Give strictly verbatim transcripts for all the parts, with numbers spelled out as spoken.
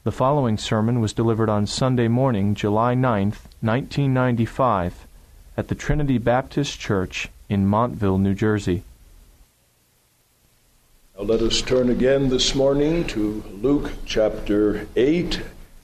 The following sermon was delivered on Sunday morning, July ninth, nineteen ninety-five, at the Trinity Baptist Church in Montville, New Jersey. Now let us turn again this morning to Luke chapter eight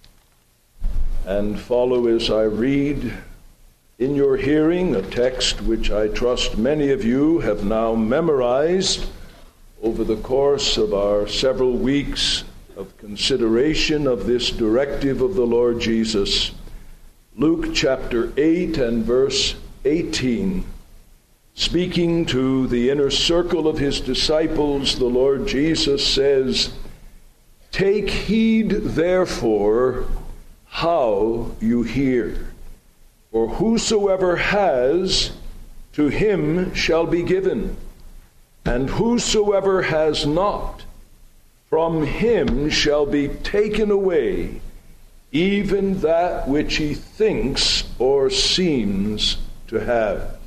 and follow as I read in your hearing a text which I trust many of you have now memorized over the course of our several weeks of consideration of this directive of the Lord Jesus. Luke chapter eight and verse eighteen. Speaking to the inner circle of his disciples, the Lord Jesus says, "Take heed, therefore, how you hear. For whosoever has, to him shall be given, and whosoever has not, from him shall be taken away, even that which he thinks or seems to have."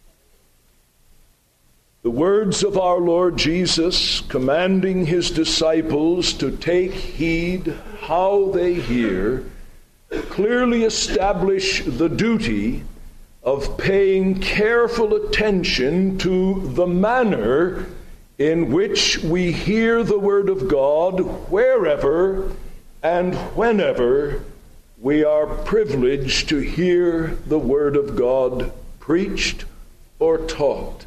The words of our Lord Jesus commanding his disciples to take heed how they hear clearly establish the duty of paying careful attention to the manner in which we hear the Word of God wherever and whenever we are privileged to hear the Word of God preached or taught.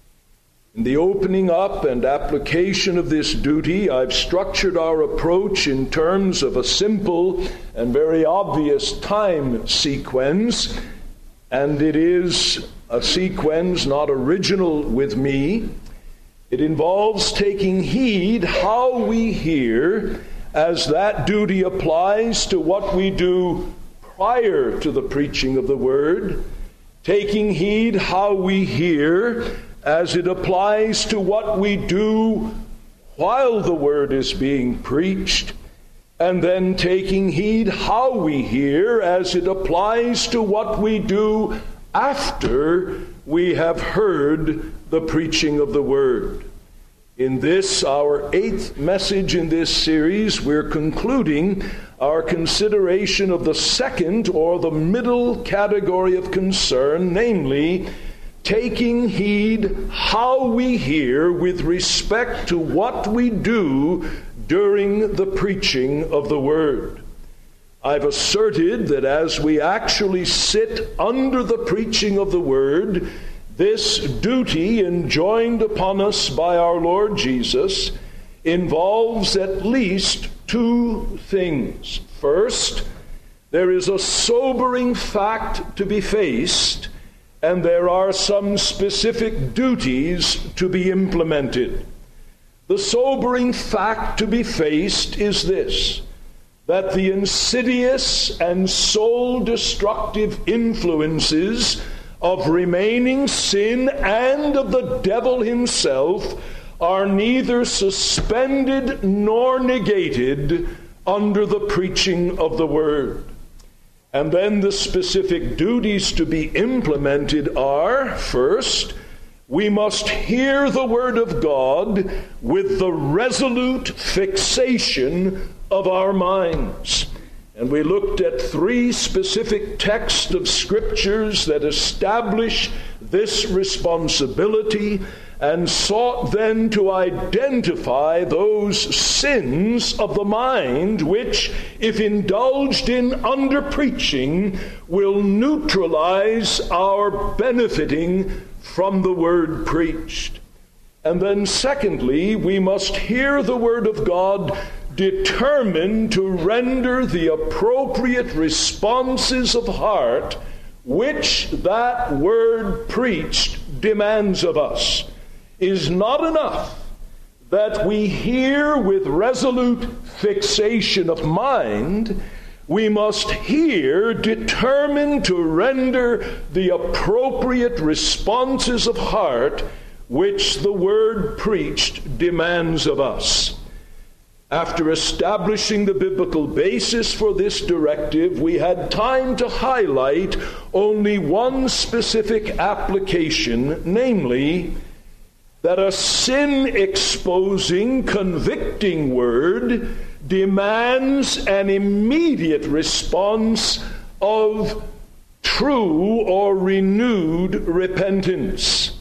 In the opening up and application of this duty, I've structured our approach in terms of a simple and very obvious time sequence, and it is a sequence not original with me. It involves taking heed how we hear, as that duty applies to what we do prior to the preaching of the Word, taking heed how we hear as it applies to what we do while the Word is being preached, and then taking heed how we hear as it applies to what we do after we have heard the preaching of the Word. In this, our eighth message in this series, we're concluding our consideration of the second or the middle category of concern, namely, taking heed how we hear with respect to what we do during the preaching of the Word. I've asserted that as we actually sit under the preaching of the Word, this duty enjoined upon us by our Lord Jesus involves at least two things. First, there is a sobering fact to be faced, and there are some specific duties to be implemented. The sobering fact to be faced is this: that the insidious and soul-destructive influences of remaining sin and of the devil himself are neither suspended nor negated under the preaching of the Word. And then the specific duties to be implemented are, first, we must hear the Word of God with the resolute fixation of our minds. And we looked at three specific texts of Scriptures that establish this responsibility and sought then to identify those sins of the mind which, if indulged in under preaching, will neutralize our benefiting from the Word preached. And then secondly, we must hear the Word of God determined to render the appropriate responses of heart which that Word preached demands of us. Is not enough that we hear with resolute fixation of mind. We must hear determined to render the appropriate responses of heart which the Word preached demands of us. After establishing the biblical basis for this directive, we had time to highlight only one specific application, namely, that a sin-exposing, convicting word demands an immediate response of true or renewed repentance.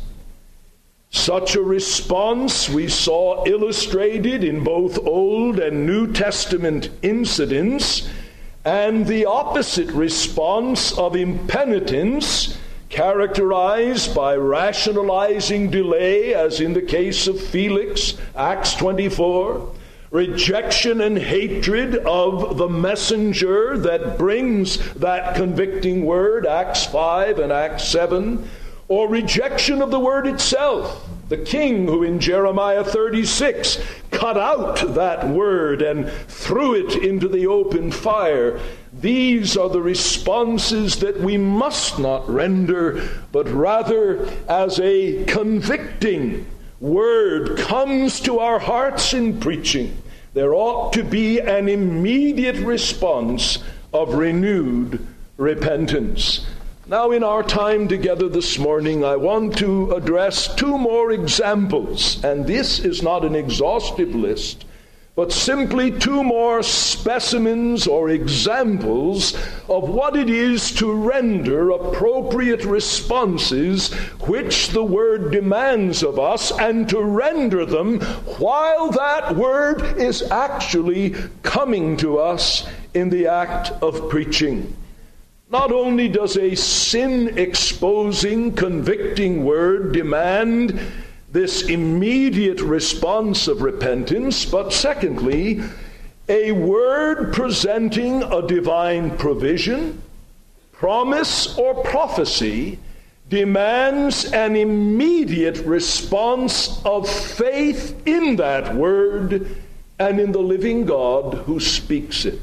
Such a response we saw illustrated in both Old and New Testament incidents, and the opposite response of impenitence, characterized by rationalizing delay, as in the case of Felix, Acts twenty-four, rejection and hatred of the messenger that brings that convicting word, Acts five and Acts seven, or rejection of the word itself. The king who in Jeremiah thirty-six cut out that word and threw it into the open fire. These are the responses that we must not render, but rather as a convicting word comes to our hearts in preaching, there ought to be an immediate response of renewed repentance. Now, in our time together this morning, I want to address two more examples, and this is not an exhaustive list, but simply two more specimens or examples of what it is to render appropriate responses which the Word demands of us, and to render them while that Word is actually coming to us in the act of preaching. Not only does a sin-exposing, convicting word demand this immediate response of repentance, but secondly, a word presenting a divine provision, promise, or prophecy demands an immediate response of faith in that word and in the living God who speaks it.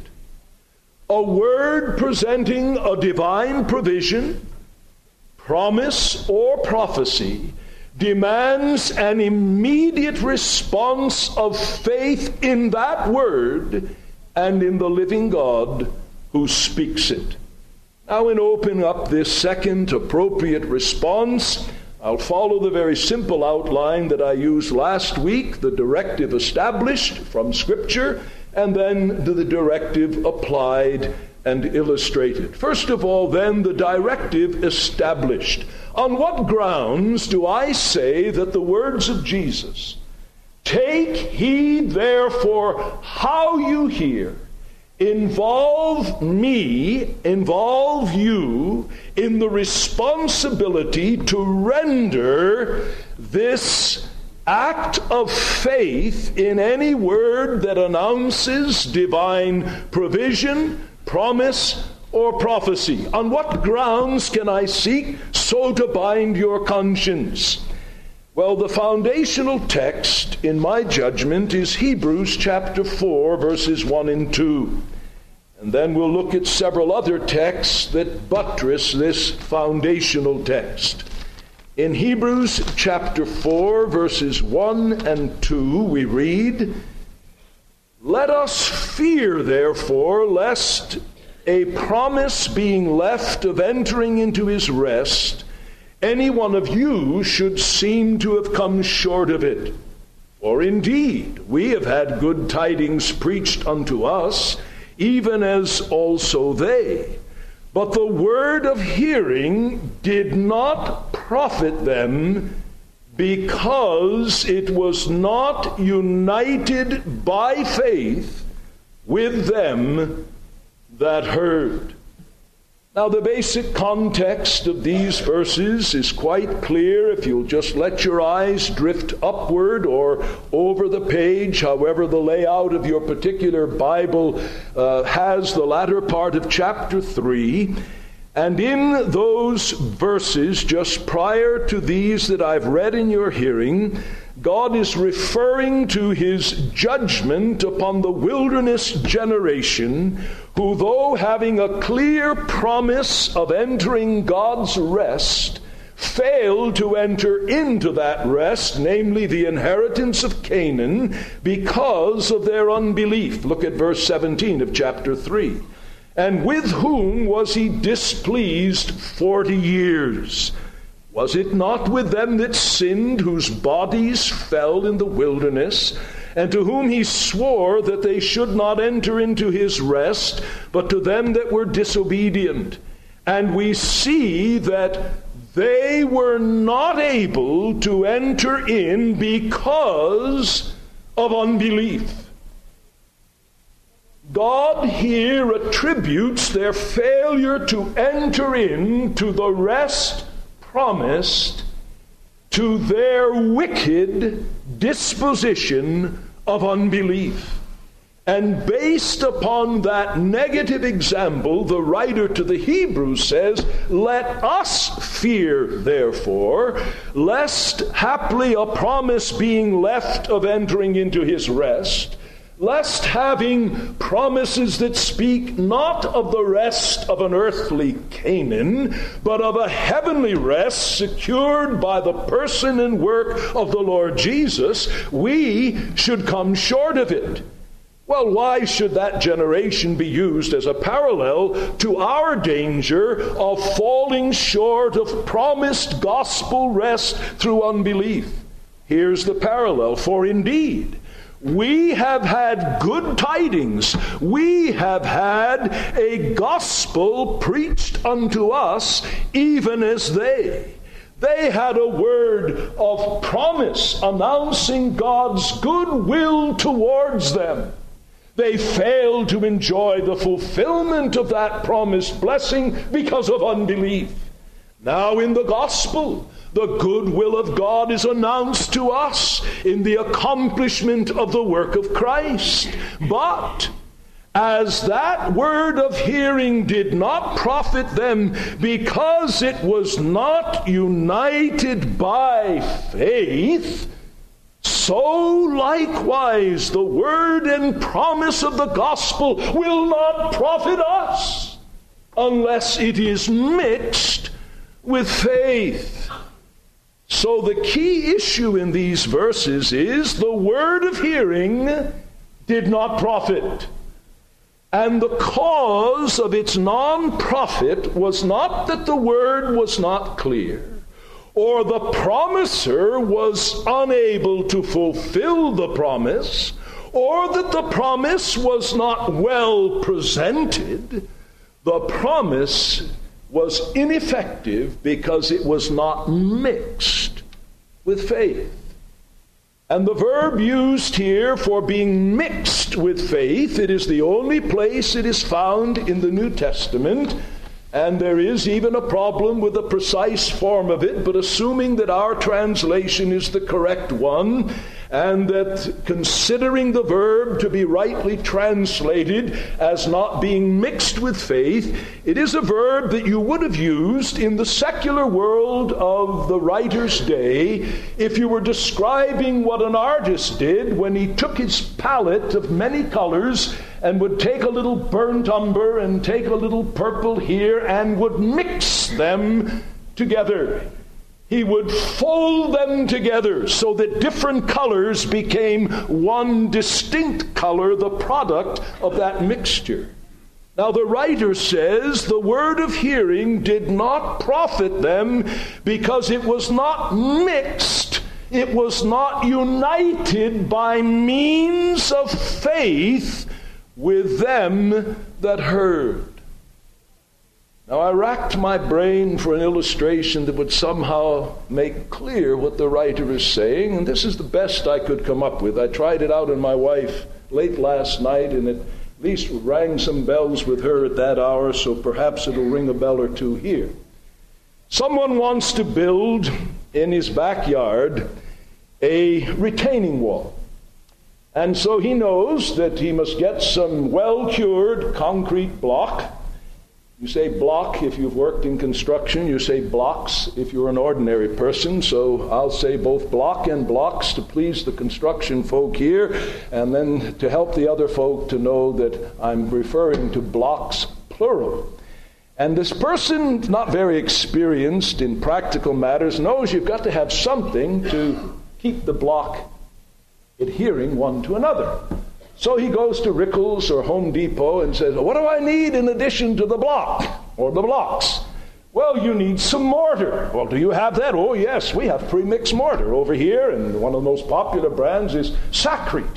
A word presenting a divine provision, promise, or prophecy demands an immediate response of faith in that word and in the living God who speaks it. Now, in opening up this second appropriate response, I'll follow the very simple outline that I used last week, the directive established from Scripture, and then the directive applied and illustrated. First of all, then, the directive established. On what grounds do I say that the words of Jesus, "Take heed therefore how you hear," involve me, involve you in the responsibility to render this act of faith in any word that announces divine provision, promise, or prophecy? On what grounds can I seek so to bind your conscience? Well, the foundational text, in my judgment, is Hebrews chapter four, verses one and two. And then we'll look at several other texts that buttress this foundational text. In Hebrews chapter four, verses one and two, we read, "Let us fear, therefore, lest a promise being left of entering into his rest, any one of you should seem to have come short of it. For indeed, we have had good tidings preached unto us, even as also they. But the word of hearing did not profit them, because it was not united by faith with them that heard." Now, the basic context of these verses is quite clear if you'll just let your eyes drift upward or over the page, however the layout of your particular Bible uh, has the latter part of chapter three. And in those verses, just prior to these that I've read in your hearing, God is referring to his judgment upon the wilderness generation, who, though having a clear promise of entering God's rest, failed to enter into that rest, namely the inheritance of Canaan, because of their unbelief. Look at verse seventeen of chapter three. "And with whom was he displeased forty years? Was it not with them that sinned, whose bodies fell in the wilderness? and to whom he swore that they should not enter into his rest, but to them that were disobedient. And we see that they were not able to enter in because of unbelief. God here attributes their failure to enter into the rest promised to their wicked disposition of unbelief. And based upon that negative example, the writer to the Hebrews says, "Let us fear, therefore, lest haply a promise being left of entering into his rest, lest having promises that speak not of the rest of an earthly Canaan, but of a heavenly rest secured by the person and work of the Lord Jesus, we should come short of it." Well, why should that generation be used as a parallel to our danger of falling short of promised gospel rest through unbelief? Here's the parallel. For indeed, we have had good tidings. We have had a gospel preached unto us, even as they. They had a word of promise announcing God's good will towards them. They failed to enjoy the fulfillment of that promised blessing because of unbelief. Now in the gospel, the good will of God is announced to us in the accomplishment of the work of Christ. But as that word of hearing did not profit them because it was not united by faith, so likewise the word and promise of the gospel will not profit us unless it is mixed with faith. So the key issue in these verses is the word of hearing did not profit. And the cause of its non-profit was not that the word was not clear, or the promiser was unable to fulfill the promise, or that the promise was not well presented. The promise was ineffective because it was not mixed with faith. And the verb used here for being mixed with faith, it is the only place it is found in the New Testament. And there is even a problem with the precise form of it, but assuming that our translation is the correct one, and that considering the verb to be rightly translated as not being mixed with faith, it is a verb that you would have used in the secular world of the writer's day if you were describing what an artist did when he took his palette of many colors and would take a little burnt umber and take a little purple here and would mix them together. He would fold them together so that different colors became one distinct color, the product of that mixture. Now the writer says the word of hearing did not profit them because it was not mixed, it was not united by means of faith with them that heard. Now I racked my brain for an illustration that would somehow make clear what the writer is saying, and this is the best I could come up with. I tried it out on my wife late last night, and it at least rang some bells with her at that hour, so perhaps it'll ring a bell or two here. Someone wants to build in his backyard a retaining wall. And so he knows that he must get some well-cured concrete block. You say block if you've worked in construction. You say blocks if you're an ordinary person. So I'll say both block and blocks to please the construction folk here, and then to help the other folk to know that I'm referring to blocks, plural. And this person, not very experienced in practical matters, knows you've got to have something to keep the block adhering one to another. So he goes to Rickles or Home Depot and says, what do I need in addition to the block or the blocks? Well, you need some mortar. Well, do you have that? Oh, yes, we have pre-mixed mortar over here, and one of the most popular brands is Sakrete.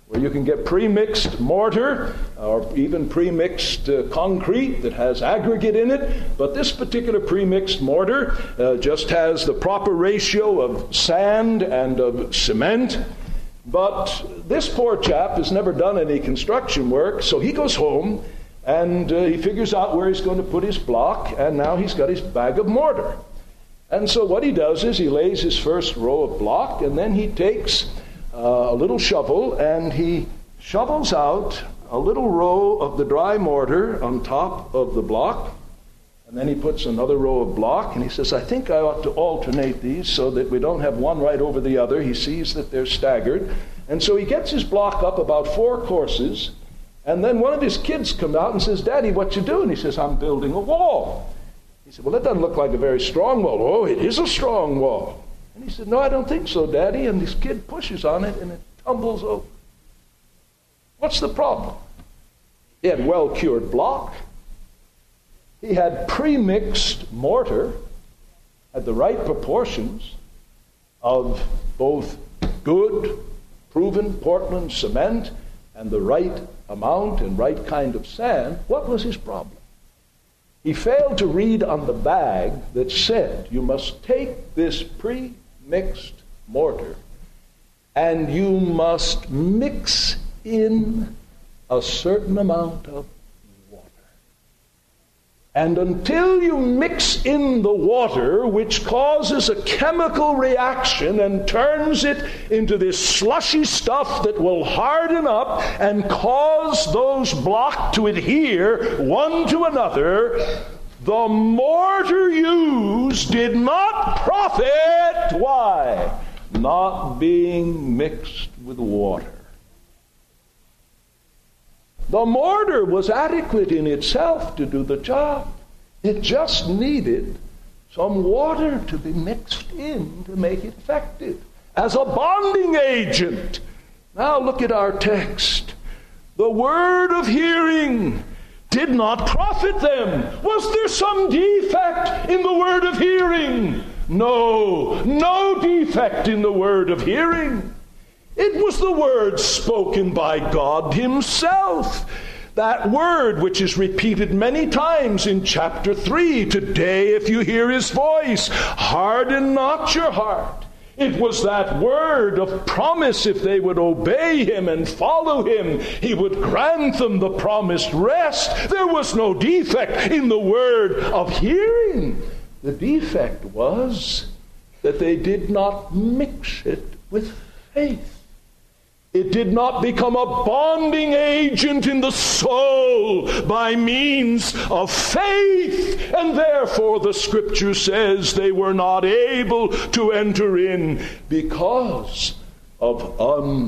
where you can get pre-mixed mortar or even pre-mixed uh, concrete that has aggregate in it. But this particular pre-mixed mortar uh, just has the proper ratio of sand and of cement. But this poor chap has never done any construction work, so he goes home and uh, he figures out where he's going to put his block, and now he's got his bag of mortar. And so what he does is he lays his first row of block, and then he takes uh, a little shovel and he shovels out a little row of the dry mortar on top of the block. And then he puts another row of block, and he says, I think I ought to alternate these so that we don't have one right over the other. He sees that they're staggered. And so he gets his block up about four courses, and then one of his kids comes out and says, Daddy, what you doing? He says, I'm building a wall. He said, well, that doesn't look like a very strong wall. Oh, it is a strong wall. And he said, no, I don't think so, Daddy. And this kid pushes on it, and it tumbles over. What's the problem? He had well-cured block. He had pre-mixed mortar, had the right proportions of both good, proven Portland cement and the right amount and right kind of sand. What was his problem? He failed to read on the bag that said, you must take this pre-mixed mortar and you must mix in a certain amount of And until you mix in the water, which causes a chemical reaction and turns it into this slushy stuff that will harden up and cause those blocks to adhere one to another, the mortar used did not profit. Why? Not being mixed with water. The mortar was adequate in itself to do the job. It just needed some water to be mixed in to make it effective as a bonding agent. Now look at our text. The word of hearing did not profit them. Was there some defect in the word of hearing? No, no defect in the word of hearing. It was the word spoken by God himself. That word which is repeated many times in chapter three. Today, if you hear his voice, harden not your heart. It was that word of promise. If they would obey him and follow him, he would grant them the promised rest. There was no defect in the word of hearing. The defect was that they did not mix it with faith. It did not become a bonding agent in the soul by means of faith. And therefore the scripture says they were not able to enter in because of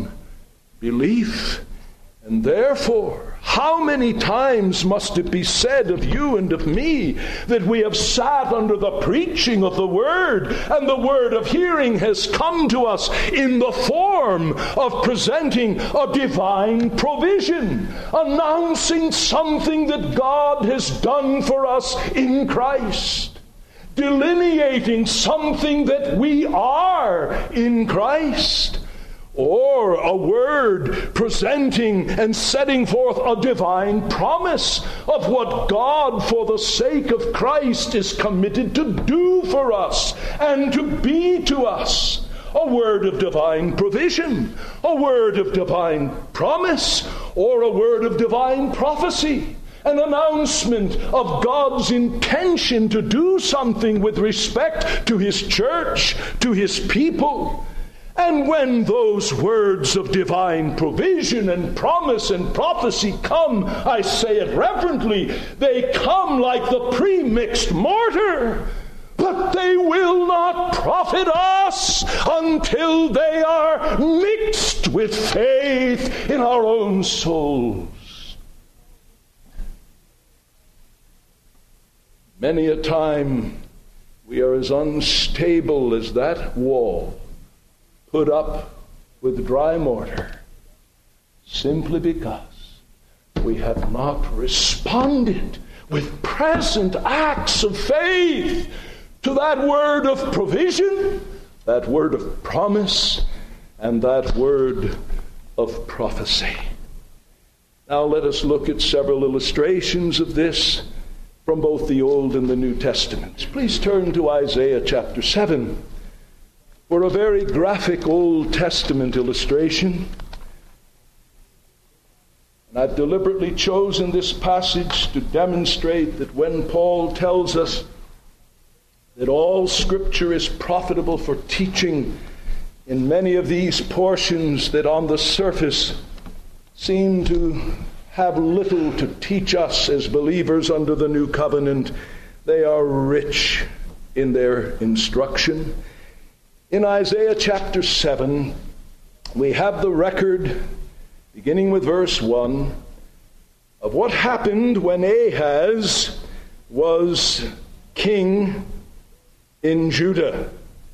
unbelief. And therefore, how many times must it be said of you and of me that we have sat under the preaching of the word, and the word of hearing has come to us in the form of presenting a divine provision, announcing something that God has done for us in Christ, delineating something that we are in Christ. Or a word presenting and setting forth a divine promise of what God, for the sake of Christ, is committed to do for us and to be to us. A word of divine provision, a word of divine promise, or a word of divine prophecy. An announcement of God's intention to do something with respect to his church, to his people. And when those words of divine provision and promise and prophecy come, I say it reverently, they come like the pre-mixed mortar, but they will not profit us until they are mixed with faith in our own souls. Many a time we are as unstable as that wall put up with dry mortar, simply because we have not responded with present acts of faith to that word of provision, that word of promise, and that word of prophecy. Now let us look at several illustrations of this from both the Old and the New Testaments. Please turn to Isaiah chapter seven for a very graphic Old Testament illustration. And I've deliberately chosen this passage to demonstrate that when Paul tells us that all Scripture is profitable for teaching, in many of these portions that on the surface seem to have little to teach us as believers under the new covenant, they are rich in their instruction. In Isaiah chapter seven, we have the record, beginning with verse one, of what happened when Ahaz was king in Judah.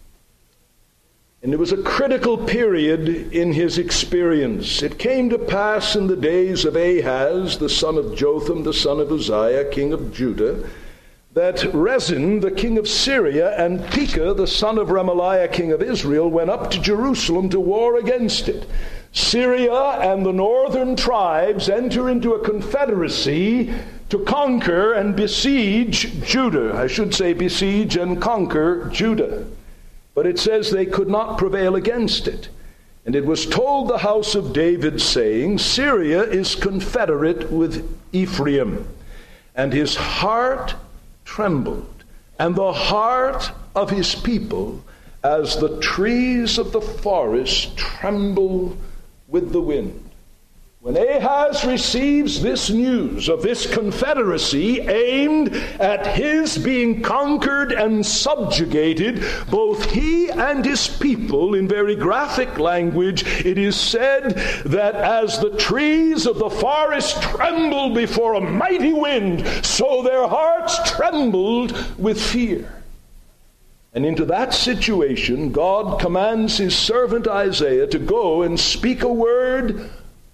And it was a critical period in his experience. It came to pass in the days of Ahaz, the son of Jotham, the son of Uzziah, king of Judah, that Rezin, the king of Syria, and Pekah, the son of Remaliah, king of Israel, went up to Jerusalem to war against it. Syria and the northern tribes enter into a confederacy to conquer and besiege Judah. I should say besiege and conquer Judah. But it says they could not prevail against it. And it was told the house of David, saying, Syria is confederate with Ephraim. And his heart trembled, and the heart of his people, as the trees of the forest tremble with the wind. When Ahaz receives this news of this confederacy aimed at his being conquered and subjugated, both he and his people, in very graphic language, it is said that as the trees of the forest tremble before a mighty wind, so their hearts trembled with fear. And into that situation, God commands his servant Isaiah to go and speak a word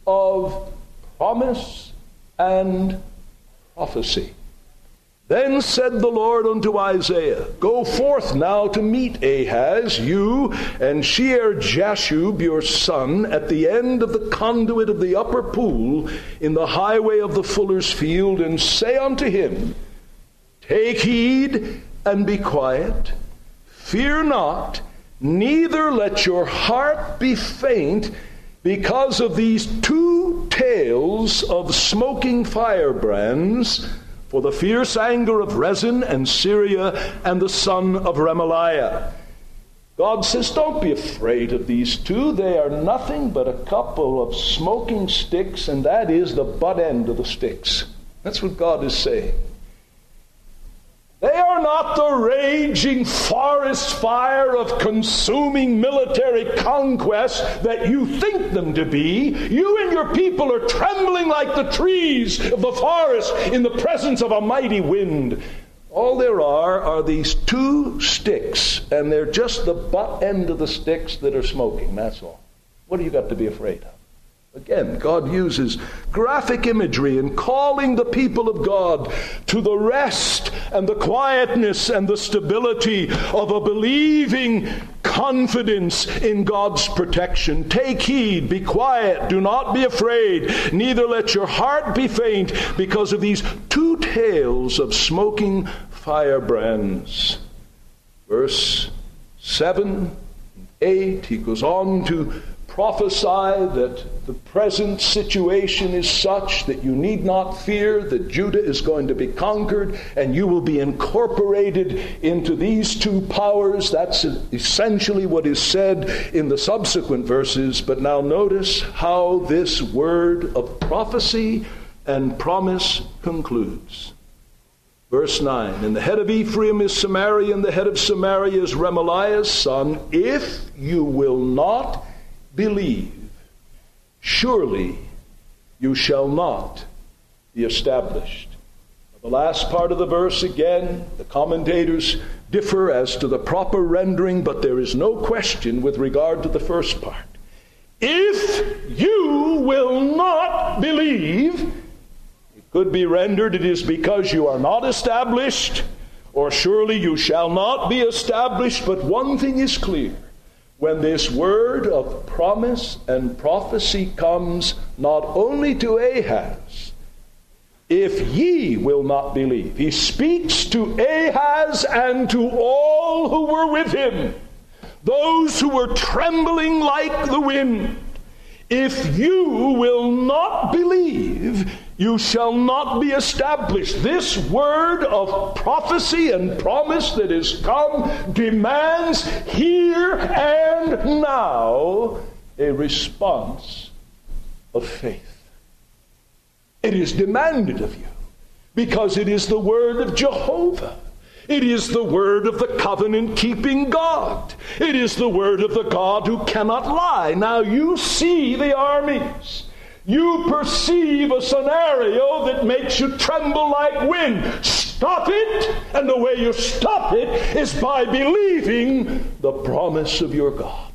of promise and prophecy. Then said the Lord unto Isaiah, Go forth now to meet Ahaz, you and Shear-Jashub your son, at the end of the conduit of the upper pool, in the highway of the fuller's field, and say unto him, Take heed and be quiet, fear not, neither let your heart be faint, because of these two tales of smoking firebrands, for the fierce anger of Rezin and Syria and the son of Remaliah. God says, don't be afraid of these two. They are nothing but a couple of smoking sticks, and that is the butt end of the sticks. That's what God is saying. They are not the raging forest fire of consuming military conquest that you think them to be. You and your people are trembling like the trees of the forest in the presence of a mighty wind. All there are are these two sticks, and they're just the butt end of the sticks that are smoking. That's all. What do you got to be afraid of? Again, God uses graphic imagery in calling the people of God to the rest and the quietness and the stability of a believing confidence in God's protection. Take heed, be quiet, do not be afraid, neither let your heart be faint because of these two tales of smoking firebrands. Verse seven and eight, he goes on to prophesy that the present situation is such that you need not fear that Judah is going to be conquered and you will be incorporated into these two powers. That's essentially what is said in the subsequent verses. But now notice how this word of prophecy and promise concludes. Verse nine, And the head of Ephraim is Samaria, and the head of Samaria is Remaliah's son. If you will not believe, surely you shall not be established. The last part of the verse, again, the commentators differ as to the proper rendering, but there is no question with regard to the first part. If you will not believe, it could be rendered, it is because you are not established, or surely you shall not be established. But one thing is clear. when this word of promise and prophecy comes not only to Ahaz, if ye will not believe. He speaks to Ahaz and to all who were with him, those who were trembling like the wind. If you will not believe, you shall not be established. This word of prophecy and promise that has come demands here and now a response of faith. It is demanded of you because it is the word of Jehovah. It is the word of the covenant-keeping God. It is the word of the God who cannot lie. Now you see the armies. You perceive a scenario that makes you tremble like wind. Stop it, and the way you stop it is by believing the promise of your God.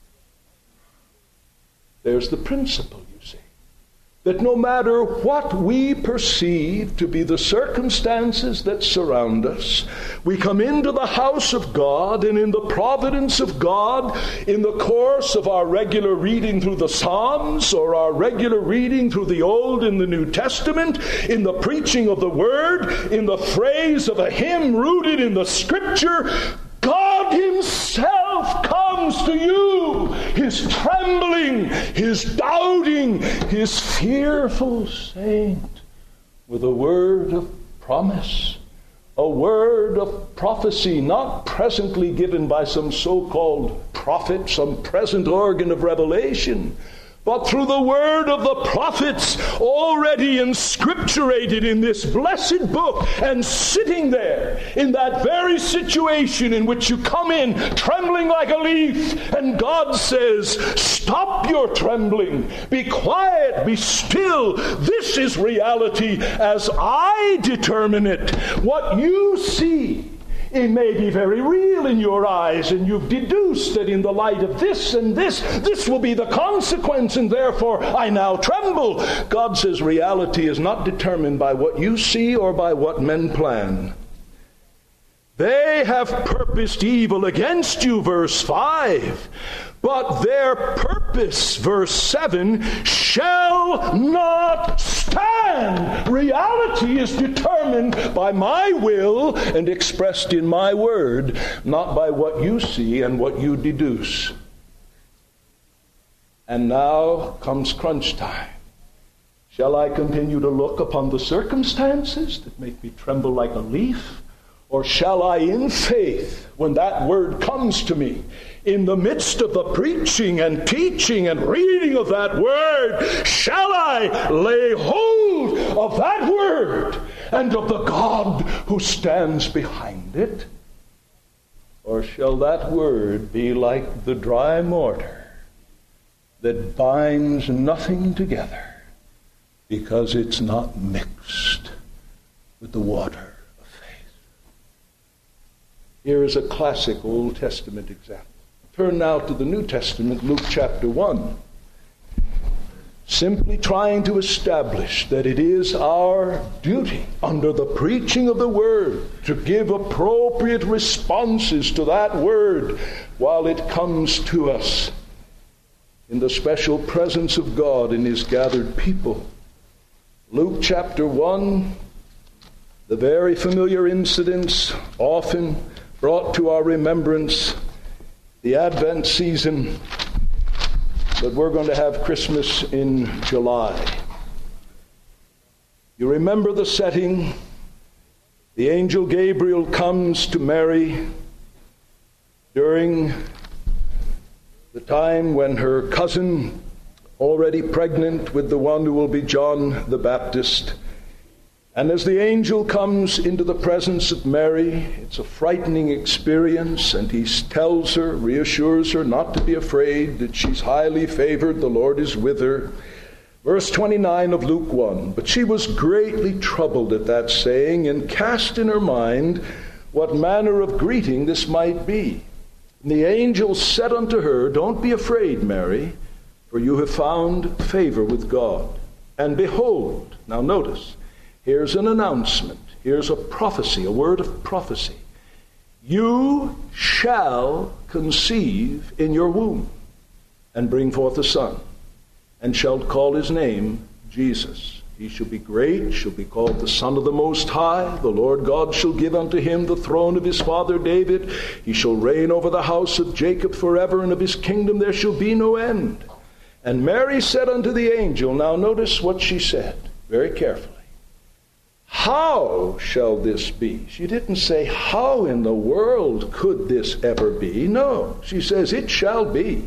There's the principle, you see, that no matter what we perceive to be the circumstances that surround us, we come into the house of God, and in the providence of God, in the course of our regular reading through the Psalms or our regular reading through the Old and the New Testament, in the preaching of the Word, in the phrase of a hymn rooted in the Scripture, God himself comes to you, his trembling, his doubting, his fearful saint, with a word of promise, a word of prophecy, not presently given by some so-called prophet, some present organ of revelation, but through the word of the prophets already inscripturated in this blessed book, and sitting there in that very situation in which you come in trembling like a leaf, and God says, stop your trembling, be quiet, be still. This is reality as I determine it. What you see, it may be very real in your eyes, and you've deduced that in the light of this and this, this will be the consequence, and therefore I now tremble. God says reality is not determined by what you see or by what men plan. They have purposed evil against you, verse five. But their purpose, verse seven, shall not stand. Reality is determined by my will and expressed in my word, not by what you see and what you deduce. And now comes crunch time. Shall I continue to look upon the circumstances that make me tremble like a leaf? Or shall I, in faith, when that word comes to me, in the midst of the preaching and teaching and reading of that word, shall I lay hold of that word and of the God who stands behind it? Or shall that word be like the dry mortar that binds nothing together because it's not mixed with the water? Here is a classic Old Testament example. Turn now to the New Testament, Luke chapter one. Simply trying to establish that it is our duty under the preaching of the Word to give appropriate responses to that Word while it comes to us in the special presence of God in His gathered people. Luke chapter one, the very familiar incidents often brought to our remembrance, the Advent season, but we're going to have Christmas in July. You remember the setting. The angel Gabriel comes to Mary during the time when her cousin, already pregnant with the one who will be John the Baptist, and as the angel comes into the presence of Mary, it's a frightening experience, and he tells her, reassures her not to be afraid, that she's highly favored, the Lord is with her. Verse twenty-nine of Luke one, but she was greatly troubled at that saying, and cast in her mind what manner of greeting this might be. And the angel said unto her, don't be afraid, Mary, for you have found favor with God. And behold, now notice, here's an announcement. Here's a prophecy, a word of prophecy. You shall conceive in your womb and bring forth a son, and shalt call his name Jesus. He shall be great, shall be called the Son of the Most High. The Lord God shall give unto him the throne of his father David. He shall reign over the house of Jacob forever, and of his kingdom there shall be no end. And Mary said unto the angel, now notice what she said very carefully. How shall this be? She didn't say, how in the world could this ever be? No, she says, it shall be.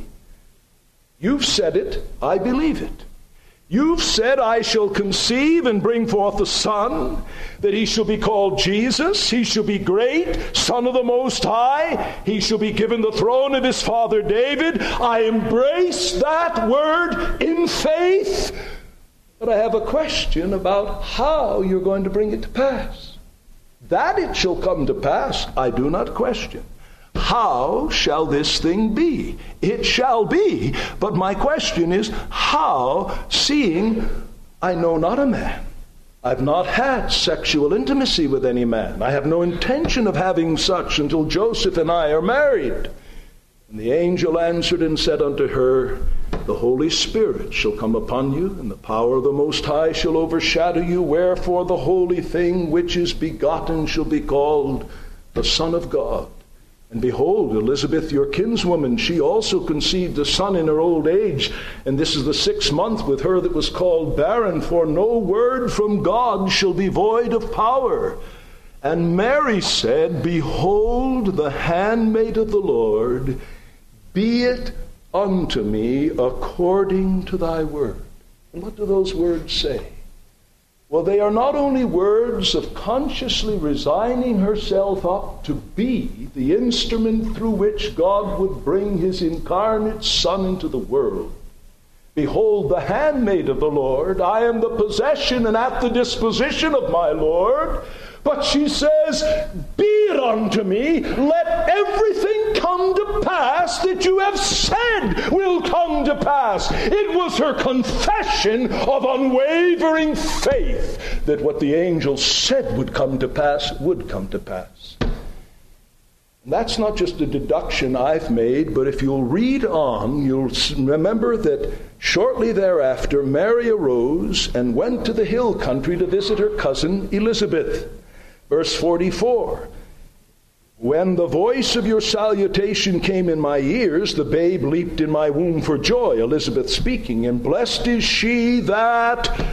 You've said it, I believe it. You've said, I shall conceive and bring forth a son, that he shall be called Jesus. He shall be great, Son of the Most High. He shall be given the throne of his father David. I embrace that word in faith. But I have a question about how you're going to bring it to pass. That it shall come to pass, I do not question. How shall this thing be? It shall be. But my question is, how, seeing I know not a man? I've not had sexual intimacy with any man. I have no intention of having such until Joseph and I are married. And the angel answered and said unto her, the Holy Spirit shall come upon you, and the power of the Most High shall overshadow you. Wherefore the holy thing which is begotten shall be called the Son of God. And behold, Elizabeth, your kinswoman, she also conceived a son in her old age. And this is the sixth month with her that was called barren, for no word from God shall be void of power. And Mary said, behold, the handmaid of the Lord, be it unto me according to thy word. And what do those words say? Well, they are not only words of consciously resigning herself up to be the instrument through which God would bring his incarnate Son into the world. Behold, the handmaid of the Lord, I am the possession and at the disposition of my Lord. But she says, be it unto me, let everything come to pass that you have said will come to pass. It was her confession of unwavering faith that what the angel said would come to pass would come to pass. And that's not just a deduction I've made, but if you'll read on, you'll remember that shortly thereafter Mary arose and went to the hill country to visit her cousin Elizabeth. Verse forty-four, when the voice of your salutation came in my ears, the babe leaped in my womb for joy, Elizabeth speaking, and blessed is she that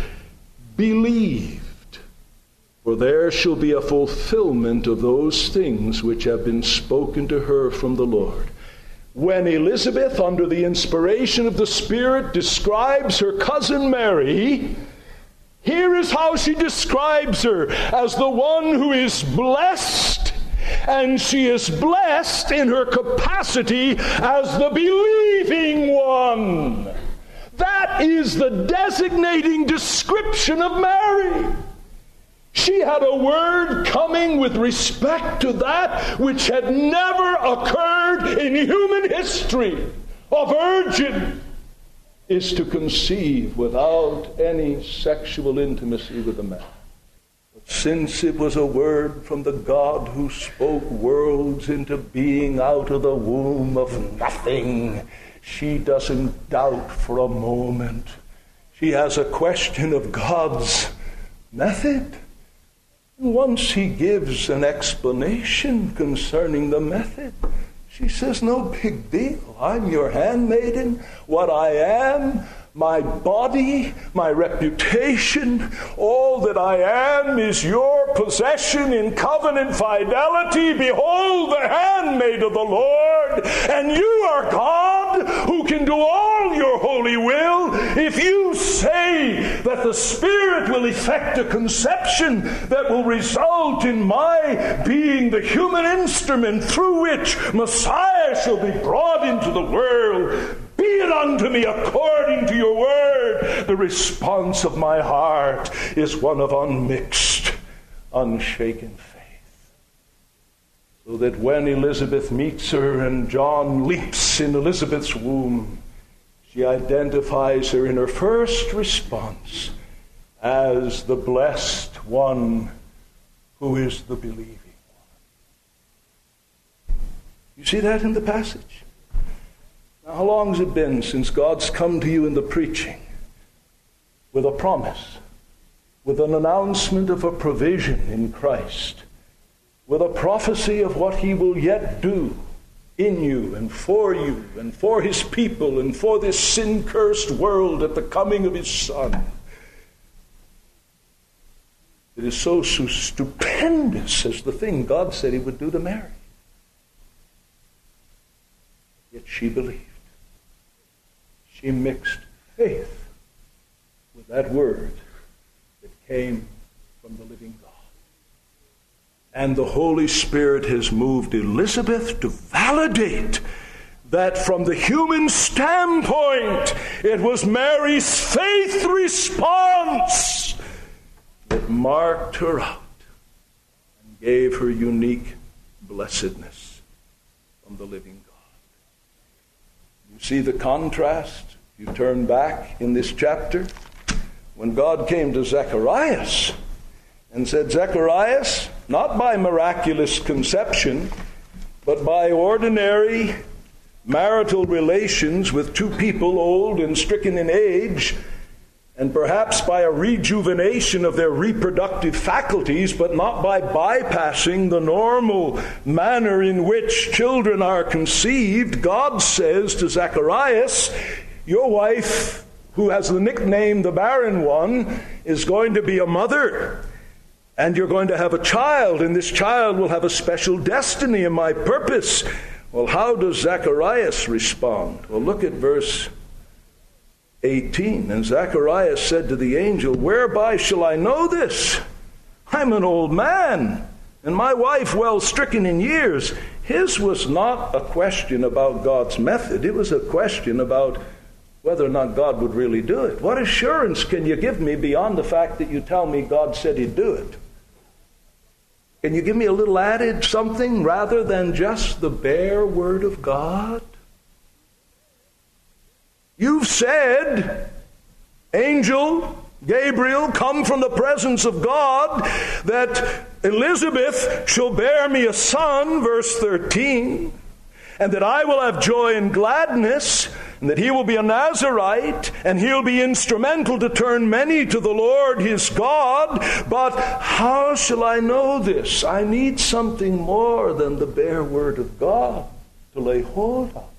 believed, for there shall be a fulfillment of those things which have been spoken to her from the Lord. When Elizabeth, under the inspiration of the Spirit, describes her cousin Mary, here is how she describes her, as the one who is blessed, and she is blessed in her capacity as the believing one. That is the designating description of Mary. She had a word coming with respect to that which had never occurred in human history. A virgin is to conceive without any sexual intimacy with a man. But since it was a word from the God who spoke worlds into being out of the womb of nothing, she doesn't doubt for a moment. She has a question of God's method. Once he gives an explanation concerning the method, she says, no big deal. I'm your handmaiden. What I am, my body, my reputation, all that I am is your possession in covenant fidelity. Behold, the handmaid of the Lord. And you are God who can do all your holy will. If you say that the Spirit will effect a conception that will result in my being the human instrument through which Messiah shall be brought into the world, be it unto me according to your word. The response of my heart is one of unmixed, unshaken faith. So that when Elizabeth meets her and John leaps in Elizabeth's womb, she identifies her in her first response as the blessed one who is the believing one. You see that in the passage? Now, how long has it been since God's come to you in the preaching with a promise, with an announcement of a provision in Christ, with a prophecy of what he will yet do in you and for you and for his people and for this sin-cursed world at the coming of his Son? It is so, so stupendous as the thing God said he would do to Mary. Yet she believed. She mixed faith with that word that came from the living God. And the Holy Spirit has moved Elizabeth to validate that from the human standpoint, it was Mary's faith response that marked her out and gave her unique blessedness from the living God. You see the contrast? You turn back in this chapter when God came to Zacharias and said, Zacharias, not by miraculous conception, but by ordinary marital relations with two people old and stricken in age, and perhaps by a rejuvenation of their reproductive faculties, but not by bypassing the normal manner in which children are conceived, God says to Zacharias, your wife, who has the nickname the barren one, is going to be a mother, and you're going to have a child, and this child will have a special destiny in my purpose. Well, how does Zacharias respond? Well, look at verse eighteen. And Zacharias said to the angel, whereby shall I know this? I'm an old man, and my wife well stricken in years. His was not a question about God's method. It was a question about whether or not God would really do it. What assurance can you give me beyond the fact that you tell me God said he'd do it? Can you give me a little added something rather than just the bare word of God? You've said, angel Gabriel, come from the presence of God, that Elizabeth shall bear me a son, verse thirteen, and that I will have joy and gladness, and that he will be a Nazarite, and he'll be instrumental to turn many to the Lord his God. But how shall I know this? I need something more than the bare word of God to lay hold of.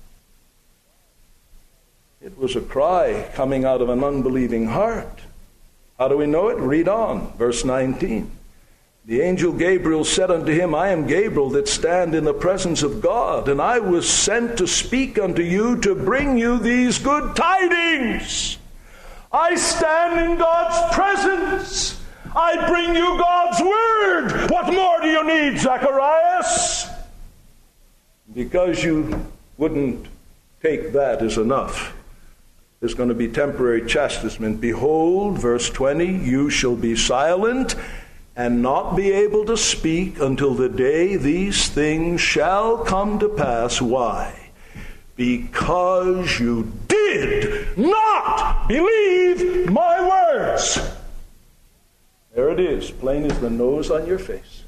It was a cry coming out of an unbelieving heart. How do we know it? Read on, verse nineteen. The angel Gabriel said unto him, I am Gabriel that stand in the presence of God, and I was sent to speak unto you to bring you these good tidings. I stand in God's presence. I bring you God's word. What more do you need, Zacharias? Because you wouldn't take that as enough, there's going to be temporary chastisement. Behold, verse twenty, you shall be silent and not be able to speak until the day these things shall come to pass. Why? Because you did not believe my words. There it is, plain as the nose on your face.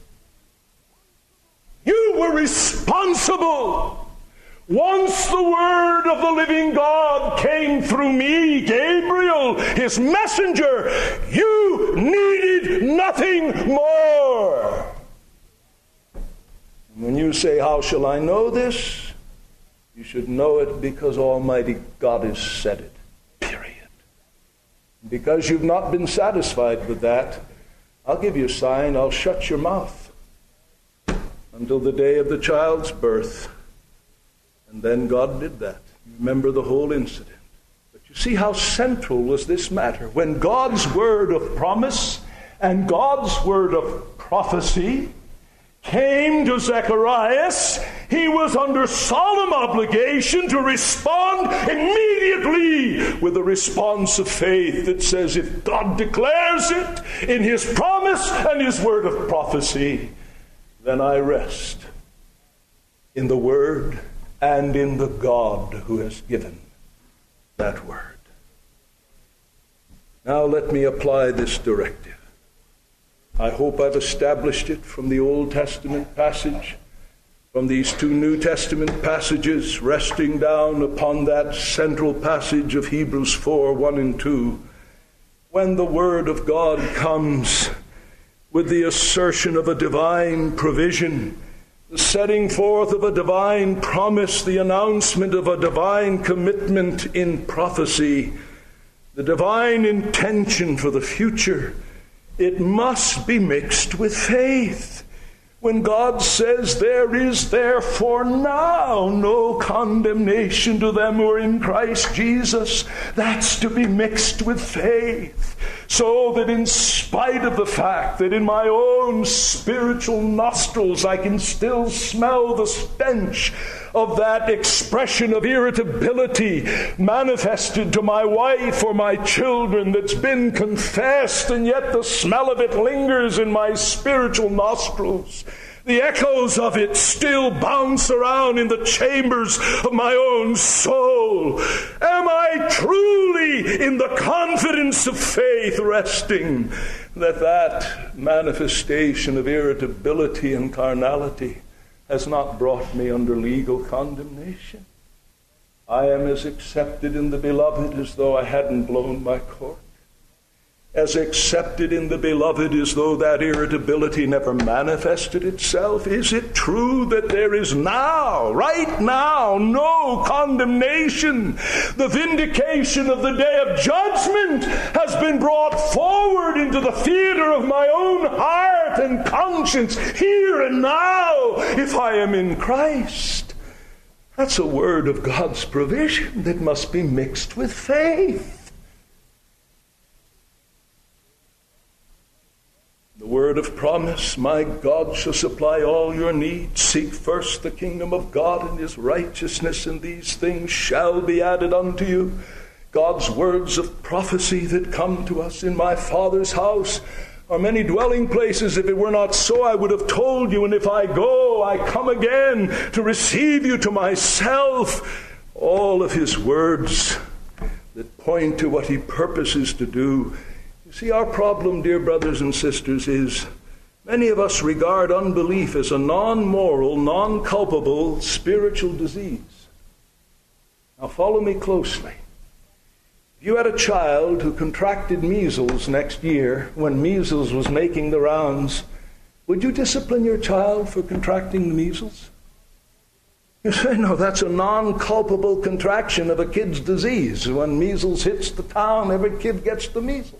You were responsible. Once the word of the living God came through me, Gabriel, his messenger, you needed nothing more. When you say, how shall I know this? You should know it because Almighty God has said it, period. Because you've not been satisfied with that, I'll give you a sign. I'll shut your mouth until the day of the child's birth. And then God did that. You remember the whole incident. But you see how central was this matter. When God's word of promise and God's word of prophecy came to Zacharias, he was under solemn obligation to respond immediately with a response of faith that says, if God declares it in his promise and his word of prophecy, then I rest in the word and in the God who has given that word. Now let me apply this directive. I hope I've established it from the Old Testament passage from these two New Testament passages, resting down upon that central passage of Hebrews four, one and two, when the Word of God comes with the assertion of a divine provision, the setting forth of a divine promise, the announcement of a divine commitment in prophecy, the divine intention for the future, it must be mixed with faith. When God says, there is therefore now no condemnation to them who are in Christ Jesus, that's to be mixed with faith. So that in spite of the fact that in my own spiritual nostrils I can still smell the stench of that expression of irritability manifested to my wife or my children that's been confessed, and yet the smell of it lingers in my spiritual nostrils. The echoes of it still bounce around in the chambers of my own soul. Am I truly in the confidence of faith resting that that manifestation of irritability and carnality has not brought me under legal condemnation? I am as accepted in the beloved as though I hadn't blown my cork. As accepted in the beloved as though that irritability never manifested itself. Is it true that there is now, right now, no condemnation? The vindication of the day of judgment has been brought forward into the theater of my own heart and conscience here and now if I am in Christ. That's a word of God's provision that must be mixed with faith. The word of promise, my God shall supply all your needs. Seek first the kingdom of God and his righteousness, and these things shall be added unto you. God's words of prophecy that come to us. In my Father's house are many dwelling places. If it were not so, I would have told you. And if I go, I come again to receive you to myself. All of his words that point to what he purposes to do. See, our problem, dear brothers and sisters, is many of us regard unbelief as a non-moral, non-culpable spiritual disease. Now follow me closely. If you had a child who contracted measles next year when measles was making the rounds, would you discipline your child for contracting the measles? You say, no, that's a non-culpable contraction of a kid's disease. When measles hits the town, every kid gets the measles.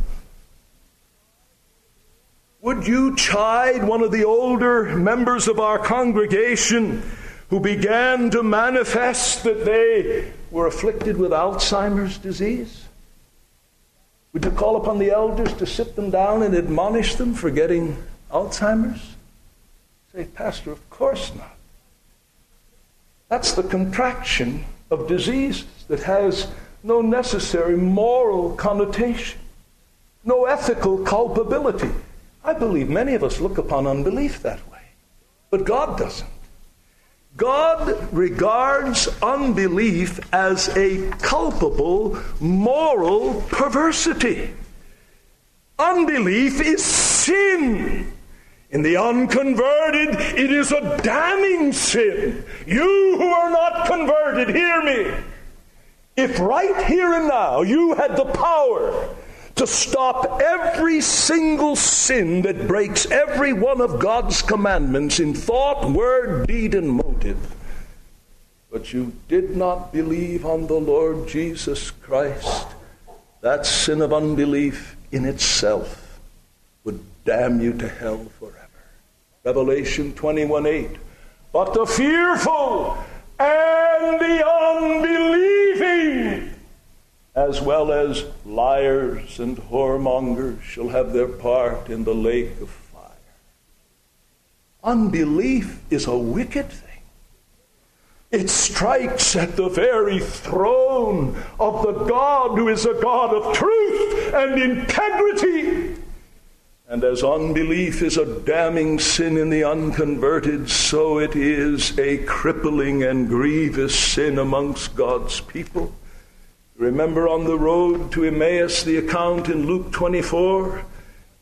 Would you chide one of the older members of our congregation who began to manifest that they were afflicted with Alzheimer's disease? Would you call upon the elders to sit them down and admonish them for getting Alzheimer's? Say, Pastor, of course not. That's the contraction of disease that has no necessary moral connotation, no ethical culpability. I believe many of us look upon unbelief that way, but God doesn't. God regards unbelief as a culpable moral perversity. Unbelief is sin. In the unconverted, it is a damning sin. You who are not converted, hear me. If right here and now you had the power to stop every single sin that breaks every one of God's commandments in thought, word, deed, and motive, but you did not believe on the Lord Jesus Christ, that sin of unbelief in itself would damn you to hell forever. Revelation twenty-one eight. But the fearful and the unbelieving, as well as liars and whoremongers, shall have their part in the lake of fire. Unbelief is a wicked thing. It strikes at the very throne of the God who is a God of truth and integrity. And as unbelief is a damning sin in the unconverted, so it is a crippling and grievous sin amongst God's people. Remember on the road to Emmaus the account in Luke twenty-four,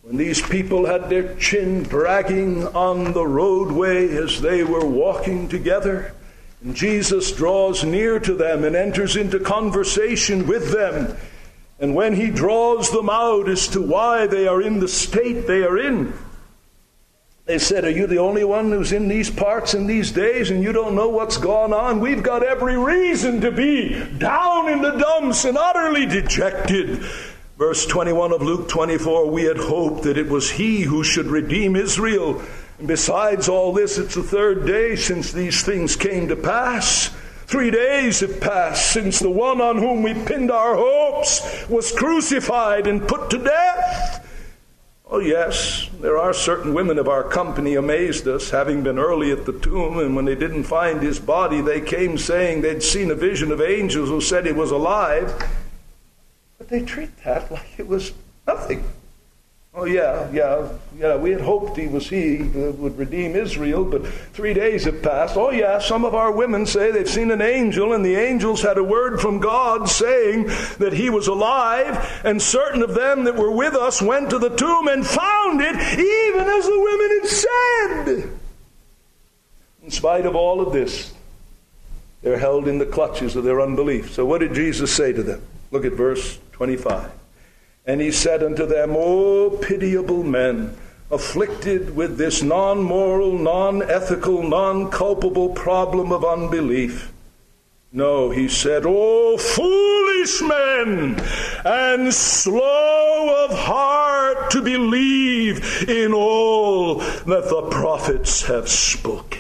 when these people had their chin dragging on the roadway as they were walking together, and Jesus draws near to them and enters into conversation with them. And when he draws them out as to why they are in the state they are in, they said, "Are you the only one who's in these parts in these days and you don't know what's gone on? We've got every reason to be down in the dumps and utterly dejected." Verse twenty-one of Luke twenty-four, "We had hoped that it was he who should redeem Israel. And besides all this, it's the third day since these things came to pass. Three days have passed since the one on whom we pinned our hopes was crucified and put to death." Oh yes, there are certain women of our company amazed us, having been early at the tomb, and when they didn't find his body, they came saying they'd seen a vision of angels who said he was alive. But they treat that like it was nothing. Oh yeah, yeah, yeah, we had hoped he was he who would redeem Israel, but three days have passed. Oh yeah, some of our women say they've seen an angel, and the angels had a word from God saying that he was alive, and certain of them that were with us went to the tomb and found it, even as the women had said. In spite of all of this, they're held in the clutches of their unbelief. So what did Jesus say to them? Look at verse twenty-five. "And he said unto them, O pitiable men, afflicted with this non-moral, non-ethical, non-culpable problem of unbelief. No, he said, O foolish men, and slow of heart to believe in all that the prophets have spoken."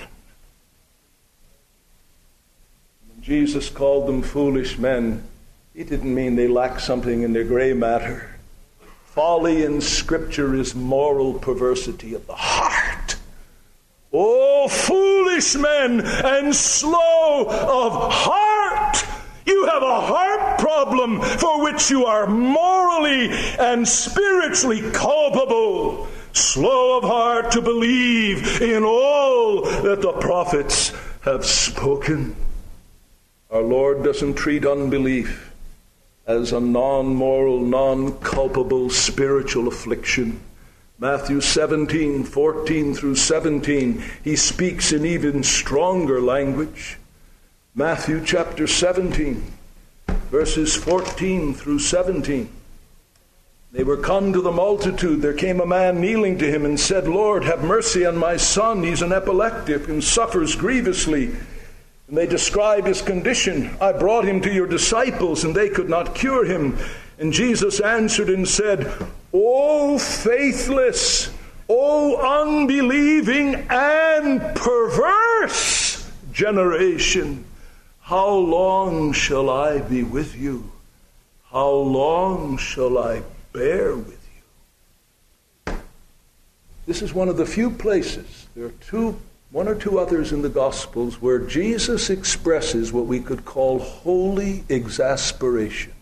When Jesus called them foolish men, he didn't mean they lacked something in their gray matter. Folly in Scripture is moral perversity of the heart. Oh, foolish men and slow of heart! You have a heart problem for which you are morally and spiritually culpable. Slow of heart to believe in all that the prophets have spoken. Our Lord doesn't treat unbelief as a non-moral, non-culpable spiritual affliction. Matthew seventeen, fourteen through seventeen, he speaks in even stronger language. Matthew chapter seventeen, verses fourteen through seventeen. They were come to the multitude. There came a man kneeling to him and said, Lord, have mercy on my son. He's an epileptic and suffers grievously. And they describe his condition. I brought him to your disciples, and they could not cure him. And Jesus answered and said, O faithless, O unbelieving and perverse generation, how long shall I be with you? How long shall I bear with you? This is one of the few places, there are two One or two others in the Gospels where Jesus expresses what we could call holy exasperation.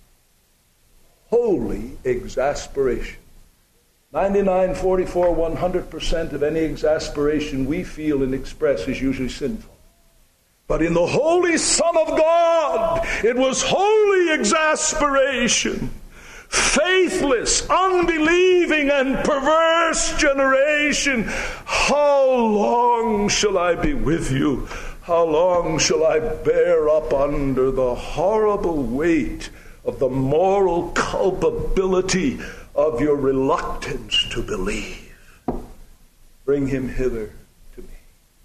Holy exasperation. ninety-nine, forty-four, one hundred percent of any exasperation we feel and express is usually sinful. But in the Holy Son of God, it was holy exasperation. Faithless, unbelieving, and perverse generation, how long shall I be with you? How long shall I bear up under the horrible weight of the moral culpability of your reluctance to believe? Bring him hither to me.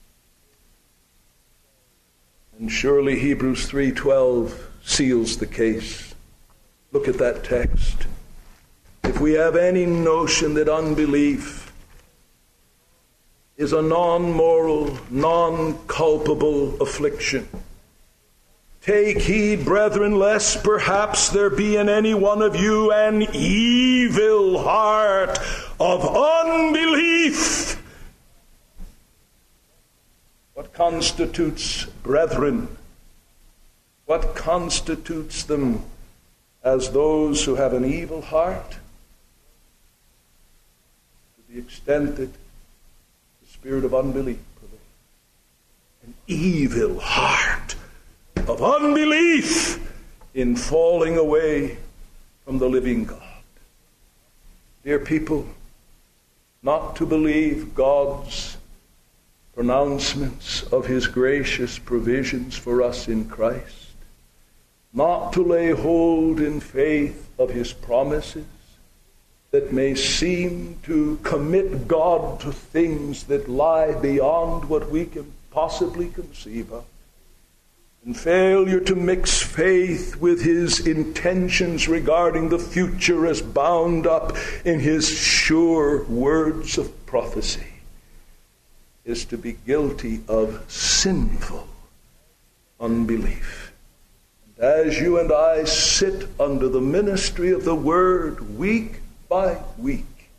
And surely Hebrews three twelve seals the case. Look at that text. If we have any notion that unbelief is a non-moral, non-culpable affliction, take heed, brethren, lest perhaps there be in any one of you an evil heart of unbelief. What constitutes brethren? What constitutes them as those who have an evil heart? To the extent that the spirit of unbelief prevails. An evil heart of unbelief in falling away from the living God. Dear people, not to believe God's pronouncements of his gracious provisions for us in Christ, not to lay hold in faith of his promises that may seem to commit God to things that lie beyond what we can possibly conceive of, and failure to mix faith with his intentions regarding the future as bound up in his sure words of prophecy, is to be guilty of sinful unbelief. And as you and I sit under the ministry of the Word week by week,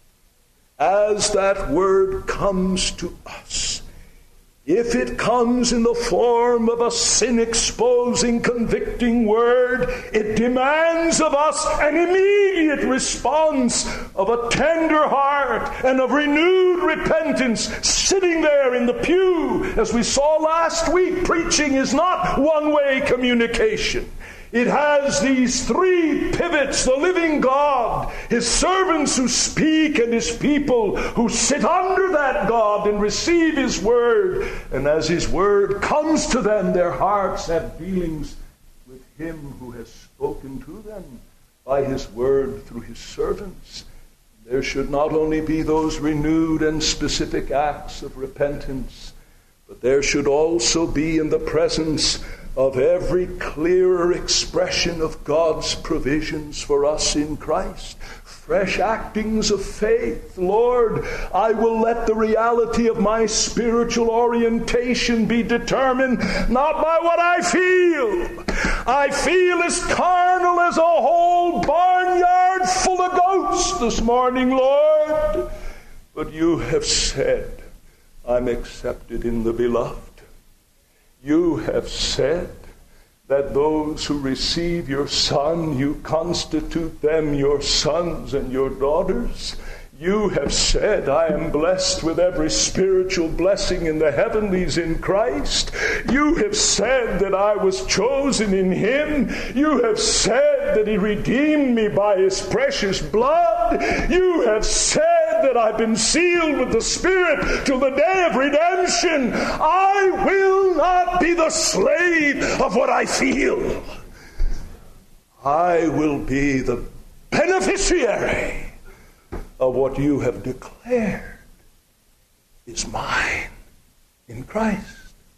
as that Word comes to us, if it comes in the form of a sin-exposing, convicting word, it demands of us an immediate response of a tender heart and of renewed repentance, sitting there in the pew. As we saw last week, preaching is not one-way communication. It has these three pivots: the living God, his servants who speak, and his people who sit under that God and receive his word. And as his word comes to them, their hearts have dealings with him who has spoken to them by his word through his servants. There should not only be those renewed and specific acts of repentance, but there should also be, in the presence of every clearer expression of God's provisions for us in Christ, fresh actings of faith. Lord, I will let the reality of my spiritual orientation be determined not by what I feel. I feel as carnal as a whole barnyard full of goats this morning, Lord. But you have said, I'm accepted in the beloved. You have said that those who receive your Son, you constitute them your sons and your daughters. You have said, I am blessed with every spiritual blessing in the heavenlies in Christ. You have said that I was chosen in him. You have said that he redeemed me by his precious blood. You have said that I've been sealed with the Spirit till the day of redemption. I will not be the slave of what I feel. I will be the beneficiary of what you have declared is mine in Christ.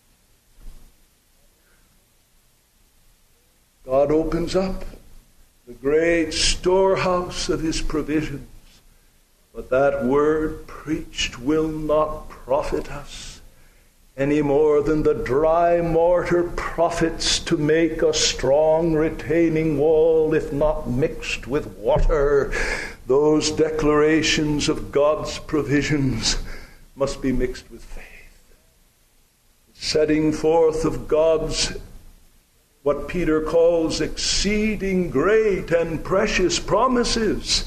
God opens up the great storehouse of his provisions, but that word preached will not profit us any more than the dry mortar profits to make a strong retaining wall, if not mixed with water. Those declarations of God's provisions must be mixed with faith. Setting forth of God's, what Peter calls exceeding great and precious promises,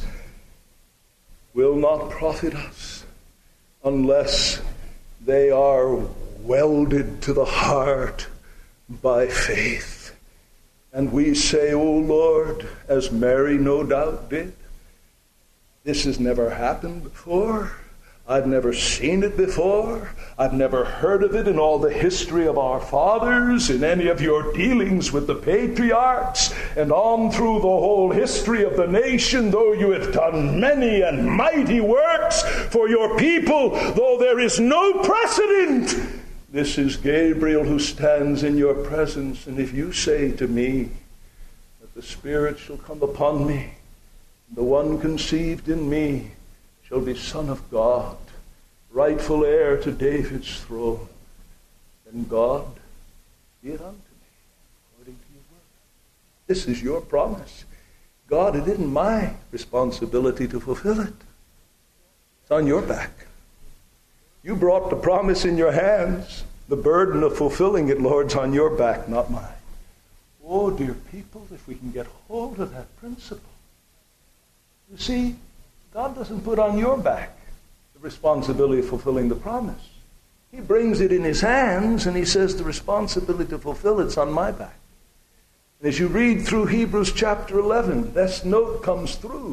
will not profit us unless they are welded to the heart by faith. And we say, O Lord, as Mary no doubt did, this has never happened before. I've never seen it before. I've never heard of it in all the history of our fathers, in any of your dealings with the patriarchs, and on through the whole history of the nation, though you have done many and mighty works for your people, though there is no precedent. This is Gabriel who stands in your presence, and if you say to me that the Spirit shall come upon me, the one conceived in me shall be Son of God, rightful heir to David's throne, then God, be it unto me according to your word. This is your promise. God, it isn't my responsibility to fulfill it. It's on your back. You brought the promise in your hands. The burden of fulfilling it, Lord's on your back, not mine. Oh, dear people, if we can get hold of that principle. You see, God doesn't put on your back the responsibility of fulfilling the promise. He brings it in his hands, and he says the responsibility to fulfill it's on my back. And as you read through Hebrews chapter eleven, this note comes through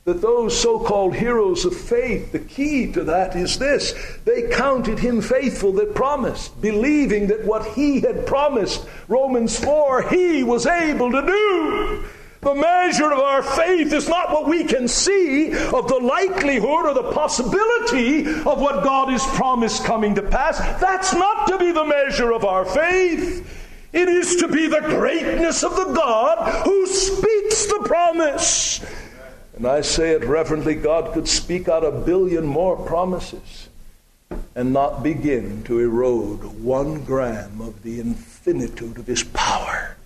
that those so-called heroes of faith, the key to that is this: they counted him faithful that promised, believing that what he had promised, Romans four, he was able to do. The measure of our faith is not what we can see of the likelihood or the possibility of what God has promised coming to pass. That's not to be the measure of our faith. It is to be the greatness of the God who speaks the promise. And I say it reverently, God could speak out a billion more promises and not begin to erode one gram of the infinitude of his power.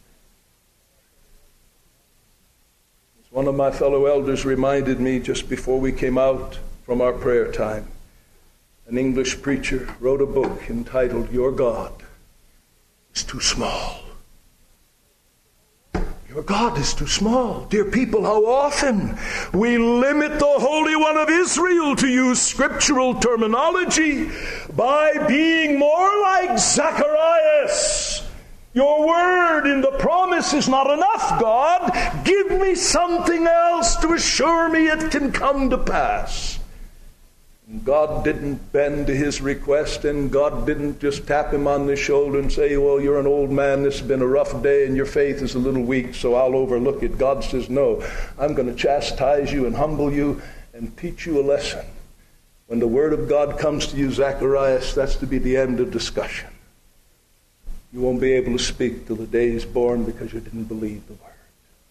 One of my fellow elders reminded me just before we came out from our prayer time. An English preacher wrote a book entitled, Your God is Too Small. Your God is too small. Dear people, how often we limit the Holy One of Israel, to use scriptural terminology, by being more like Zacharias. Your word in the promise is not enough, God. Give me something else to assure me it can come to pass. And God didn't bend to his request, and God didn't just tap him on the shoulder and say, well, you're an old man, this has been a rough day, and your faith is a little weak, so I'll overlook it. God says, no, I'm going to chastise you and humble you and teach you a lesson. When the word of God comes to you, Zacharias, that's to be the end of discussion. You won't be able to speak till the day is born because you didn't believe the word.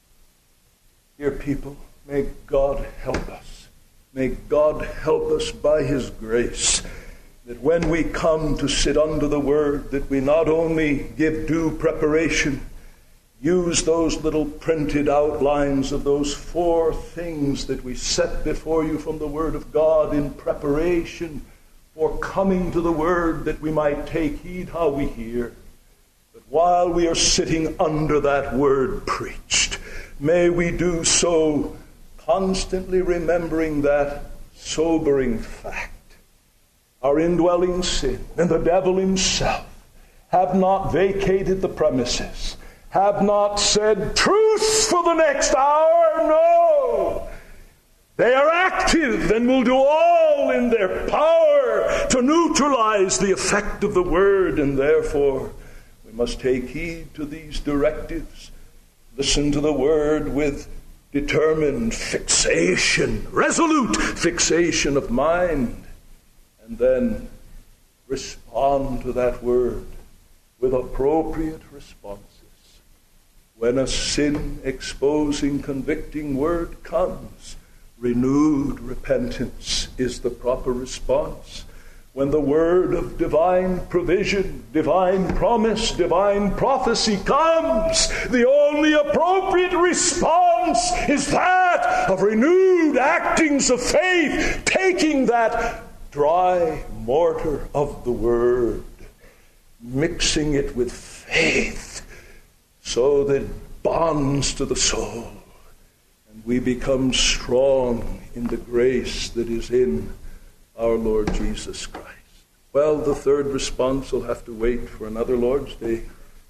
Dear people, may God help us. May God help us by his grace, that when we come to sit under the word, that we not only give due preparation, use those little printed outlines of those four things that we set before you from the word of God in preparation for coming to the word, that we might take heed how we hear. While we are sitting under that word preached, may we do so constantly remembering that sobering fact. Our indwelling sin and the devil himself have not vacated the premises, have not said, truce for the next hour. No. They are active and will do all in their power to neutralize the effect of the word, and therefore we must take heed to these directives. Listen to the word with determined fixation, resolute fixation of mind, and then respond to that word with appropriate responses. When a sin-exposing, convicting word comes, renewed repentance is the proper response. When the word of divine provision, divine promise, divine prophecy comes, the only appropriate response is that of renewed actings of faith, taking that dry mortar of the word, mixing it with faith, so that it bonds to the soul, and we become strong in the grace that is in our Lord Jesus Christ. Well, the third response will have to wait for another Lord's Day.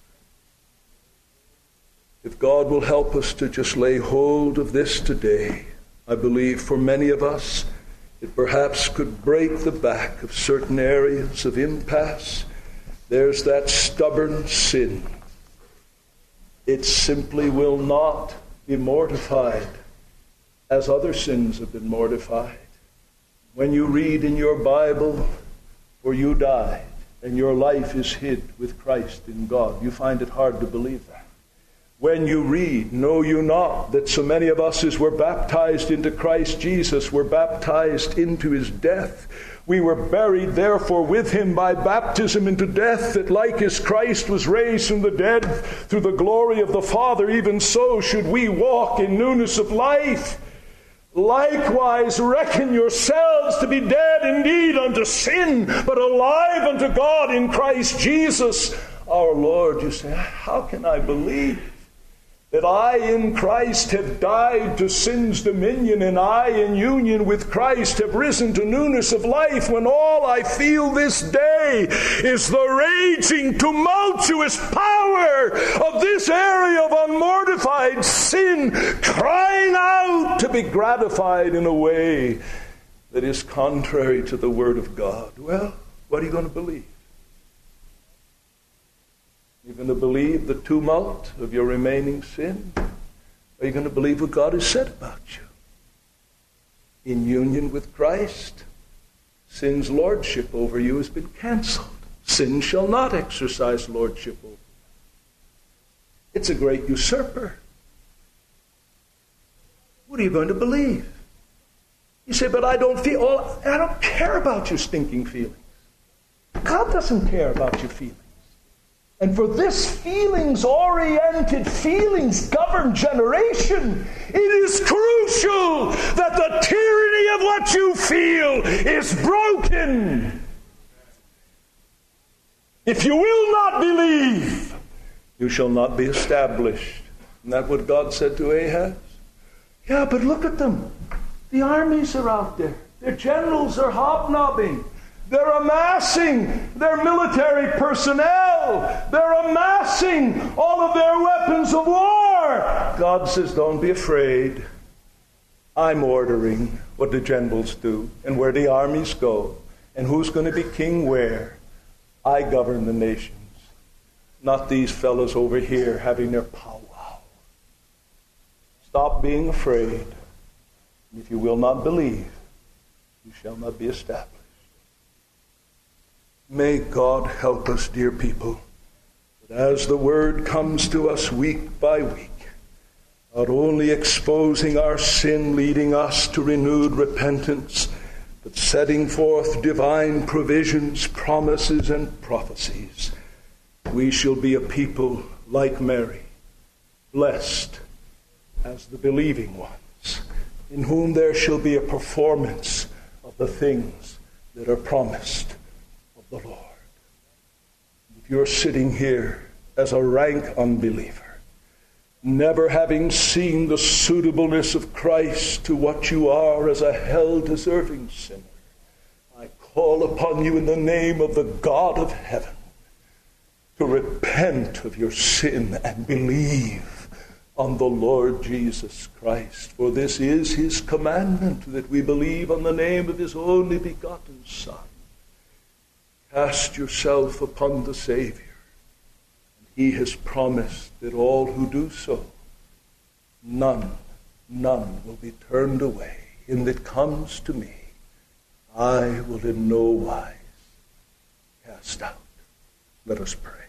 If God will help us to just lay hold of this today, I believe for many of us, it perhaps could break the back of certain areas of impasse. There's that stubborn sin. It simply will not be mortified as other sins have been mortified. When you read in your Bible, for you died, and your life is hid with Christ in God, you find it hard to believe that. When you read, know you not that so many of us as were baptized into Christ Jesus were baptized into his death? We were buried therefore with him by baptism into death, that like as Christ was raised from the dead through the glory of the Father, even so should we walk in newness of life. Likewise reckon yourselves to be dead indeed unto sin, but alive unto God in Christ Jesus our Lord. You say, how can I believe that I in Christ have died to sin's dominion, and I in union with Christ have risen to newness of life, when all I feel this day is the raging, tumultuous power of this area of unmortified sin crying out to be gratified in a way that is contrary to the Word of God. Well, what are you going to believe? Are you going to believe the tumult of your remaining sin? Are you going to believe what God has said about you? In union with Christ, sin's lordship over you has been canceled. Sin shall not exercise lordship over you. It's a great usurper. What are you going to believe? You say, but I don't feel, oh, I don't care about your stinking feelings. God doesn't care about your feelings. And for this feelings-oriented, feelings-governed generation, it is crucial that the tyranny of what you feel is broken. If you will not believe, you shall not be established. Isn't that what God said to Ahaz? Yeah, but look at them. The armies are out there. Their generals are hobnobbing. They're amassing their military personnel. They're amassing all of their weapons of war. God says, don't be afraid. I'm ordering what the generals do and where the armies go and who's going to be king where. I govern the nations, not these fellows over here having their powwow. Stop being afraid. If you will not believe, you shall not be established. May God help us, dear people, that as the Word comes to us week by week, not only exposing our sin, leading us to renewed repentance, but setting forth divine provisions, promises, and prophecies, we shall be a people like Mary, blessed as the believing ones, in whom there shall be a performance of the things that are promised the Lord. If you're sitting here as a rank unbeliever, never having seen the suitableness of Christ to what you are as a hell-deserving sinner, I call upon you in the name of the God of heaven to repent of your sin and believe on the Lord Jesus Christ. For this is his commandment, that we believe on the name of his only begotten Son. Cast yourself upon the Savior. He has promised that all who do so, none, none will be turned away. In that comes to me, I will in no wise cast out. Let us pray.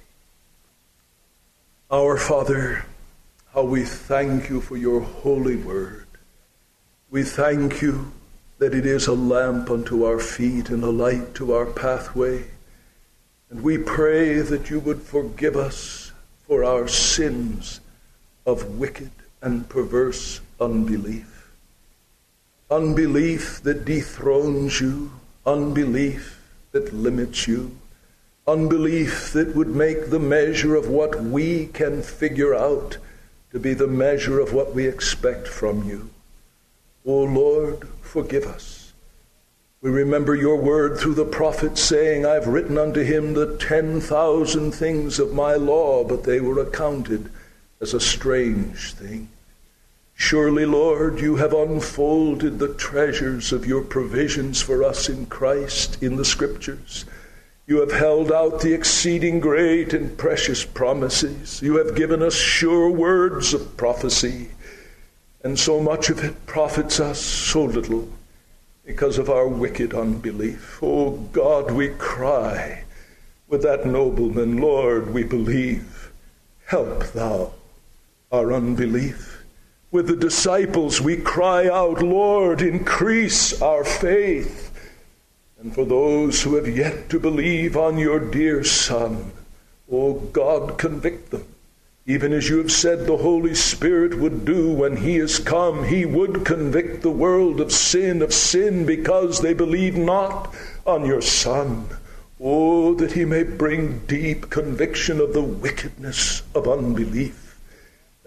Our Father, how we thank you for your holy word. We thank you that it is a lamp unto our feet and a light to our pathway. And we pray that you would forgive us for our sins of wicked and perverse unbelief. Unbelief that dethrones you, unbelief that limits you, unbelief that would make the measure of what we can figure out to be the measure of what we expect from you. O Lord, forgive us. We remember your word through the prophet saying, I've written unto him the ten thousand things of my law, but they were accounted as a strange thing. Surely, Lord, you have unfolded the treasures of your provisions for us in Christ in the Scriptures. You have held out the exceeding great and precious promises. You have given us sure words of prophecy. And so much of it profits us so little because of our wicked unbelief. Oh God, we cry with that nobleman, Lord, we believe. Help thou our unbelief. With the disciples we cry out, Lord, increase our faith. And for those who have yet to believe on your dear Son, oh God, convict them. Even as you have said the Holy Spirit would do when he is come, he would convict the world of sin, of sin because they believe not on your Son. Oh, that he may bring deep conviction of the wickedness of unbelief.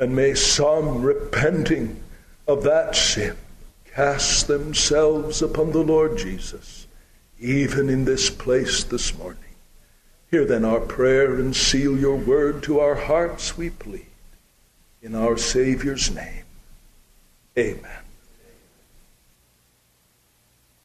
And may some, repenting of that sin, cast themselves upon the Lord Jesus, even in this place this morning. Hear then our prayer and seal your word to our hearts, we plead. In our Savior's name, amen.